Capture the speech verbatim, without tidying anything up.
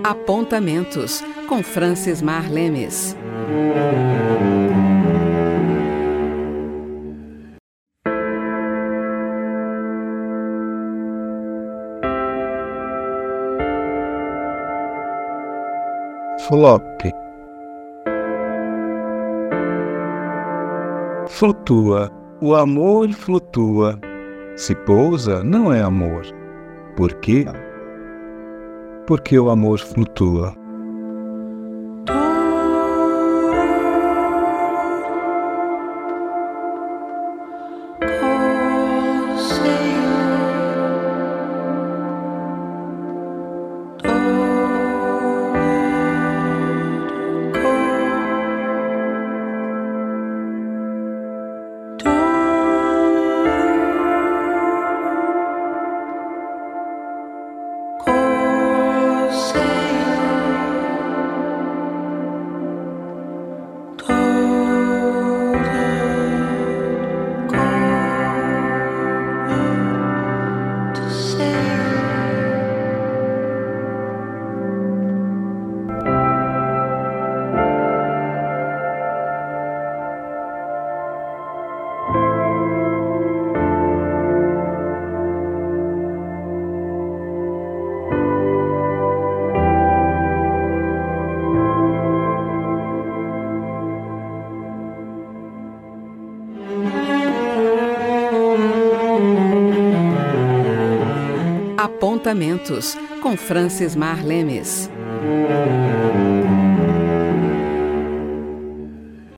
Apontamentos, com Francis Mar Lemes. Flop. Flutua, o amor flutua. Se pousa, não é amor. Por quê? Porque o amor flutua. Apontamentos, com Francis Mar Lemes.